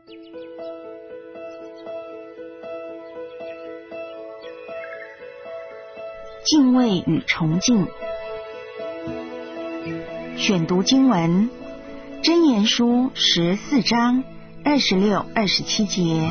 敬畏与崇敬。选读经文：箴言书14章26、27节。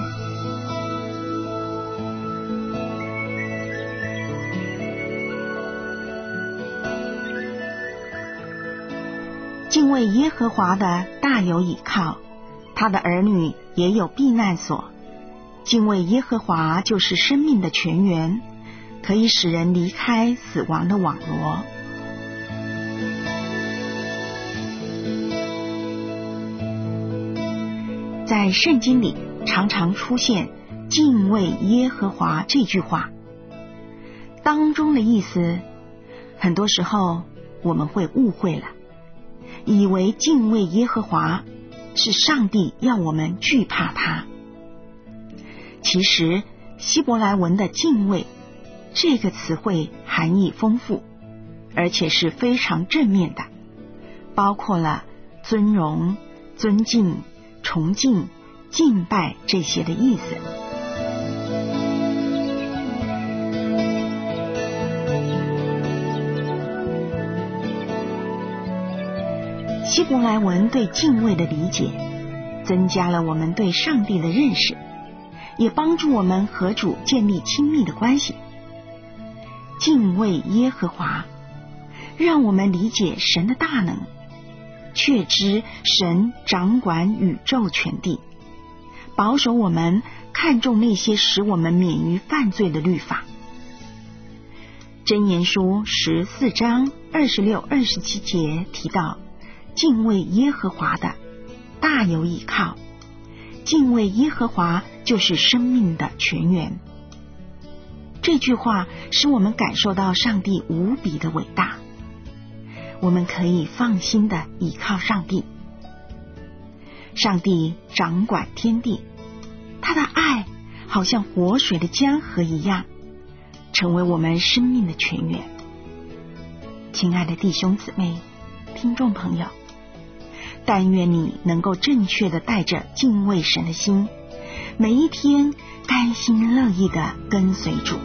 敬畏耶和华的大有倚靠，他的儿女也有避难所。敬畏耶和华就是生命的泉源，可以使人离开死亡的网罗。在圣经里常常出现敬畏耶和华这句话，当中的意思很多时候我们会误会了，以为敬畏耶和华是上帝要我们惧怕他。其实希伯来文的敬畏这个词汇含义丰富，而且是非常正面的，包括了尊荣、尊敬、崇敬、敬拜这些的意思。希伯来文对敬畏的理解，增加了我们对上帝的认识，也帮助我们和主建立亲密的关系。敬畏耶和华，让我们理解神的大能，确知神掌管宇宙全地，保守我们，看重那些使我们免于犯罪的律法。箴言书14章26、27节提到，敬畏耶和华的大有倚靠，敬畏耶和华就是生命的泉源。这句话使我们感受到上帝无比的伟大，我们可以放心的倚靠上帝。上帝掌管天地，他的爱好像活水的江河一样，成为我们生命的泉源。亲爱的弟兄姊妹、听众朋友，但愿你能够正确的带着敬畏神的心，每一天甘心乐意的跟随主。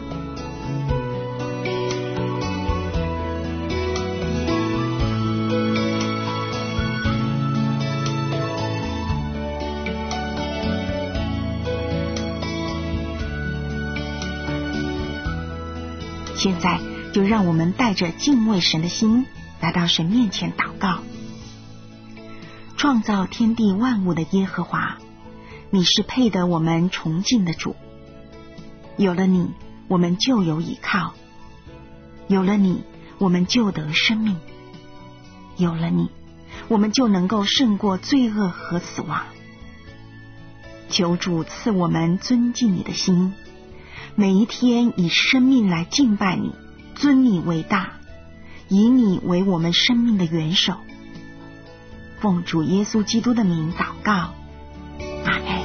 现在就让我们带着敬畏神的心来到神面前祷告。创造天地万物的耶和华，你是配得我们崇敬的主。有了你，我们就有依靠；有了你，我们就得生命；有了你，我们就能够胜过罪恶和死亡。求主赐我们尊敬你的心，每一天以生命来敬拜你，尊你为大，以你为我们生命的元首。奉主耶稣基督的名祷告，阿们。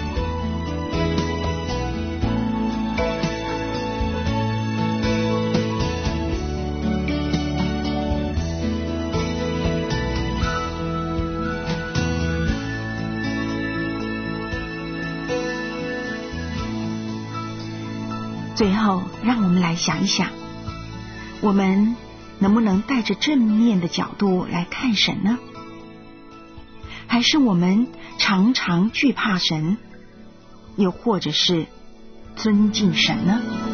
最后，让我们来想一想，我们能不能带着正面的角度来看神呢？还是我们常常惧怕神，又或者是尊敬神呢？